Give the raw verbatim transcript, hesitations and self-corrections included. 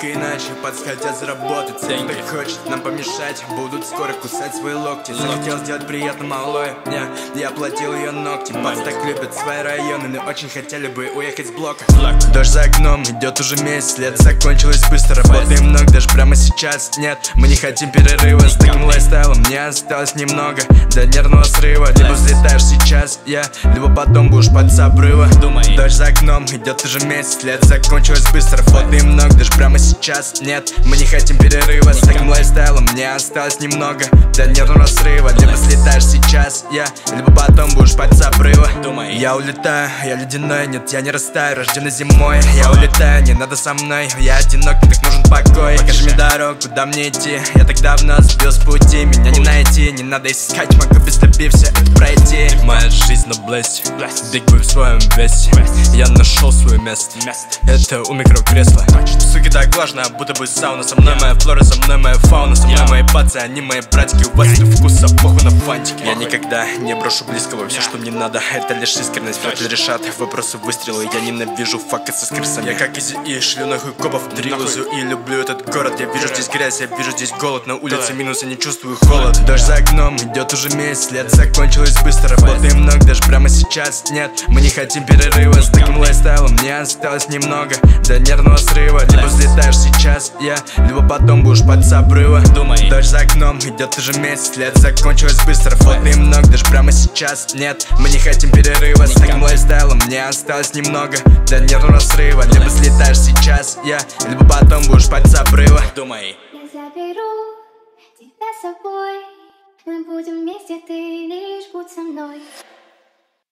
и иначе подхотят заработать. Те, кто хочет нам помешать, будут скоро кусать свои локти. Захотел сделать приятно малой, не, я оплатил ее ногти. Пац так любят свои районы, но очень хотели бы уехать с блока. Дождь за окном, идет уже месяц, лето закончилось быстро. Работаем много, даже прямо сейчас нет. Мы не хотим перерыва, с таким лайфстайлом не осталось немного до нервного срыва. Либо взлетаешь сейчас, я, yeah, либо потом будешь под с обрыва. Дождь за окном, идет уже месяц, лето закончилось быстро. Фотоем много, даже прямо сейчас нет. Мы не хотим перерыва, с таким лайфстайлом не осталось немного до нервного срыва. Либо взлетаешь сейчас, я, yeah, либо потом будешь под с обрыва. Я улетаю, я ледяной, нет, я не растаю, рожденный зимой. Я улетаю, не надо со мной, я одинок, мне так нужен покой. Покажи мне дорогу, куда мне идти, я так давно сбил с пути. Меня не найти, не надо искать, могу без тобой все это пройти. Моя жизнь на блесте, биг бой в своем весе. Я нашел свое место, это у микрокресла. Суки, так важно, будто бы сауна. Со мной моя флора, со мной моя фауна. Со мной мои пацы, они мои братики. У вас нет вкуса, похуй на фантики. Я никогда не брошу близкого, все, что мне надо, это лишь искренность. Фред решат вопросы выстрелы, я ненавижу факаться с крысами. Я как Изи и шлю нахуй копов дрилузу. И люблю этот город, я вижу здесь грязь, я вижу здесь голод. На улице минус, я не чувствую холод. Дождь за окном, идет уже месяц, лето закончилось быстро. Работаем много, даже прямо сейчас нет. Мы не хотим перерыва, с таким лайфстайлом не осталось немного до нервного срыва. Либо взлетаешь сейчас, я, yeah, либо потом будешь под с обрыва. Дождь за окном, идет уже месяц, лето закончилось быстро. Фотоем много, даже прямо сейчас нет. Мы не хотим перерыва, с таким лайфстайлом не осталось немного до нервного срыва. Либо взлетаешь сейчас, я, yeah, либо потом будешь под с обрыва. Думай. Я заберу тебя с собой, мы будем вместе, ты лишь будь со мной.